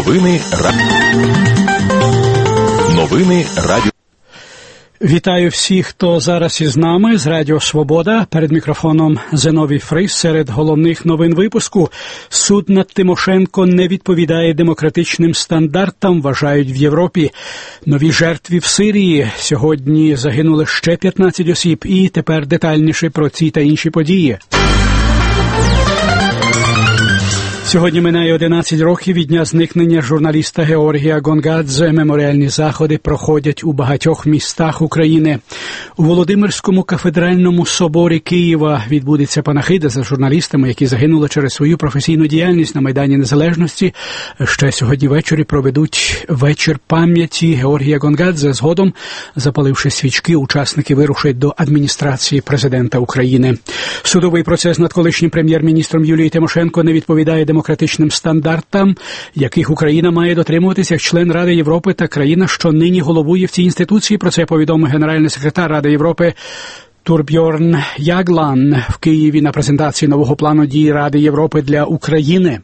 Новини радіо. Вітаю всіх, хто зараз із нами з Радіо Свобода. Перед мікрофоном Зиновій Фрис. Серед головних новин випуску. Суд над Тимошенко не відповідає демократичним стандартам, вважають в Європі. Нові жертви в Сирії. Сьогодні загинули ще 15 осіб. І тепер детальніше про ці та інші події. Сьогодні минає 11 років від дня зникнення журналіста Георгія Гонгадзе. Меморіальні заходи проходять у багатьох містах України. У Володимирському кафедральному соборі Києва відбудеться панахида за журналістами, які загинули через свою професійну діяльність на Майдані Незалежності. Ще сьогодні ввечері проведуть вечір пам'яті Георгія Гонгадзе. Згодом, запаливши свічки, учасники вирушать до адміністрації президента України. Судовий процес над колишнім прем'єр-міністром Юлією Тимошенко не відповідає демократичним стандартам, яких Україна має дотримуватися як член Ради Європи та країна, що нині головує в цій інституції. Про це повідомив генеральний секретар Ради Європи Турбьорн Яглан в Києві на презентації нового плану дій Ради Європи для України.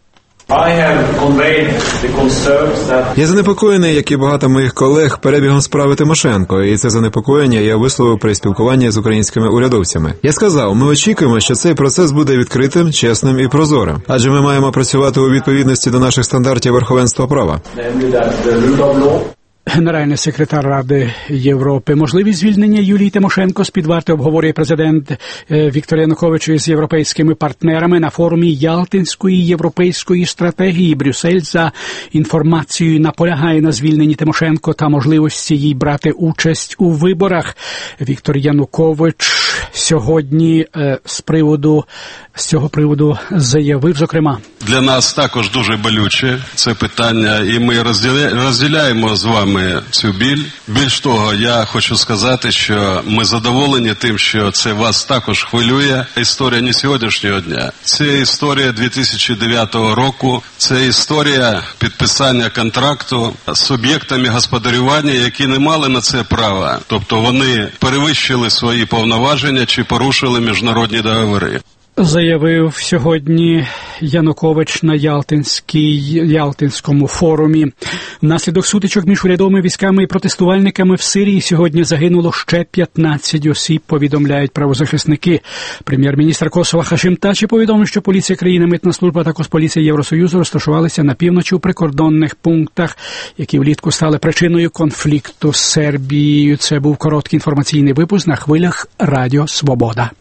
Я занепокоєний, як і багато моїх колег, перебігом справи Тимошенко, і це занепокоєння я висловив при спілкуванні з українськими урядовцями. Я сказав, ми очікуємо, що цей процес буде відкритим, чесним і прозорим, адже ми маємо працювати у відповідності до наших стандартів верховенства права. Генеральний секретар Ради Європи. Можливість звільнення Юлії Тимошенко з-під варти обговорює президент Віктор Янукович із європейськими партнерами на форумі Ялтинської європейської стратегії. Брюссель за інформацією наполягає на звільненні Тимошенко та можливості їй брати участь у виборах. Віктор Янукович сьогодні з цього приводу заявив, зокрема. Для нас також дуже болюче це питання, і ми розділяємо з вами цю біль. Більш того, я хочу сказати, що ми задоволені тим, що це вас також хвилює. Історія не сьогоднішнього дня. Це історія 2009 року, це історія підписання контракту з суб'єктами господарювання, які не мали на це права. Тобто вони перевищили свої повноваження чи порушили міжнародні договори. Заявив сьогодні Янукович на Ялтинському форумі. Внаслідок сутичок між урядовими військами і протестувальниками в Сирії сьогодні загинуло ще 15 осіб, повідомляють правозахисники. Прем'єр-міністр Косова Хашим Тачі повідомив, що поліція країни, митна служба, також поліція Євросоюзу розташувалися на півночі у прикордонних пунктах, які влітку стали причиною конфлікту з Сербією. Це був короткий інформаційний випуск на хвилях Радіо Свобода.